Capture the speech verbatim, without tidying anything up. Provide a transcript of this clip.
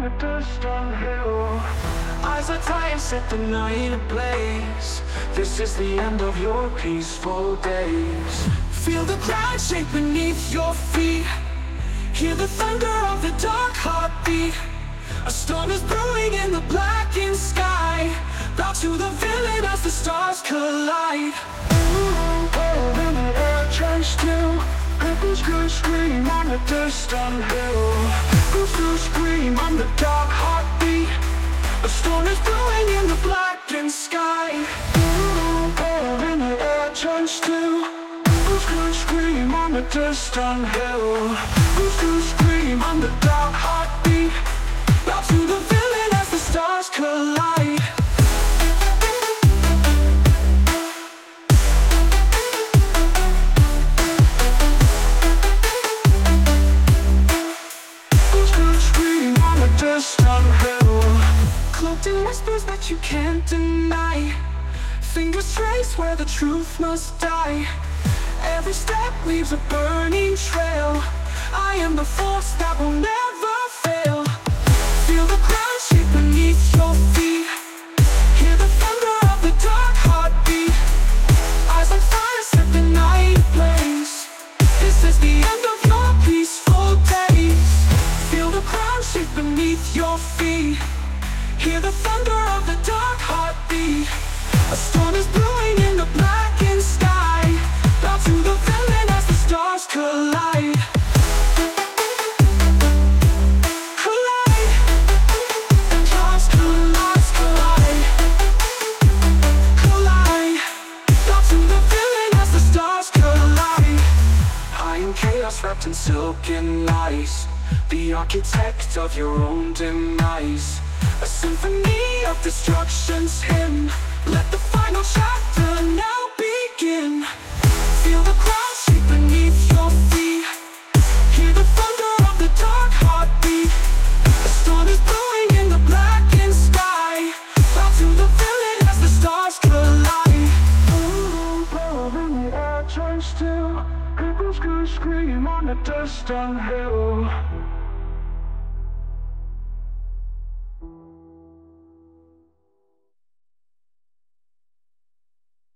a distant hill. Eyes are tired, set the night ablaze. This is the end of your peaceful days. Feel the ground shake beneath your feet. Hear the thunder of the dark heartbeat. A storm is brewing in the blackened sky. Bow to the villain as the stars collide. Oh, in the air turns to people's good scream on a distant hill. People's scream on the dark heartbeat. A storm is brewing in the blackened sky. Oh, in the air turns to people's good scream on a distant hill. People's scream on the dark heartbeat. Bow to the villain as the stars collide. Cloaked in whispers that you can't deny. Fingers trace where the truth must die. Every step leaves a burning trail. I am the force that will never fail. Feel the ground shake beneath your feet. Hear the thunder of the dark heartbeat. Eyes on fire, set the night ablaze. This is the end of your peaceful days. Feel the ground shake beneath your feet. Hear the thunder of the dark heartbeat. A storm is brewing in the blackened sky. Bow to the villain as the stars collide. Collide. Stars collide, collide. Collide. Bow to the villain as the stars collide. I am chaos wrapped in silken lies. The architect of your own demise. A symphony of destruction's hymn. Let the final chapter now begin. Feel the ground shake beneath your feet. Hear the thunder of the dark heartbeat. A storm is brewing in the blackened sky. Bow to the villain as the stars collide. Ooh, in the air turns to people's good scream on a distant hill.